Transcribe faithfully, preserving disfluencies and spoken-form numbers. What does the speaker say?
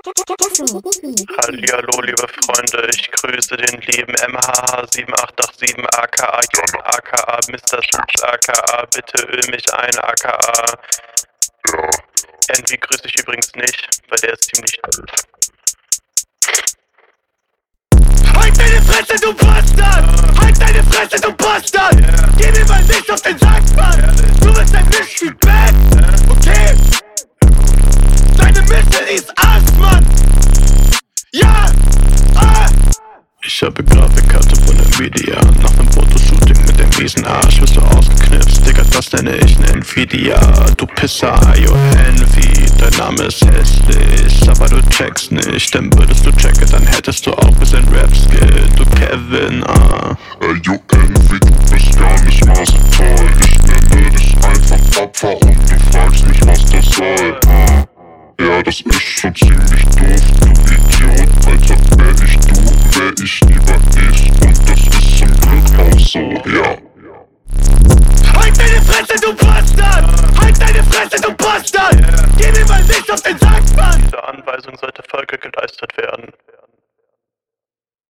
Hallihallo, liebe Freunde, ich grüße den lieben M H H sieben acht acht sieben aka Jan aka Mister Schutz aka Bitte öl mich ein aka Ja. Envy grüße ich übrigens nicht, weil der ist ziemlich... Halt deine Fresse, du Bastard! Halt deine Fresse, du Bastard! Geh mir mal nicht auf den Sack, Mann! Du bist ein Mischtyp-Bad! Okay? Deine Mischel ist Arsch, Mann! Ja! Ah! Ich habe Grafikkarte von Nvidia. Nach nem Fotoshooting mit dem miesen Arsch wirst du ausgeknipst, Digga, das nenne ich ne Nvidia. Du Pisser, yo Envy, dein Name ist hässlich, aber du checkst nicht, denn würdest du checken, dann hättest du auch bisschen Rap-Skill, du Kevin, ah. Ey, yo Envy, du bist gar nicht mal so toll. Ich nenne dich einfach Opfer und du fragst mich, was das soll, ah. Ja, das ist schon ziemlich doof, du Idiot, Alter, wär ich du, wär ich lieber ich, und das ist zum Glück auch so, ja. Halt deine Fresse, du Bastard! Halt deine Fresse, du Bastard! Geh mir mal nicht auf den Sack!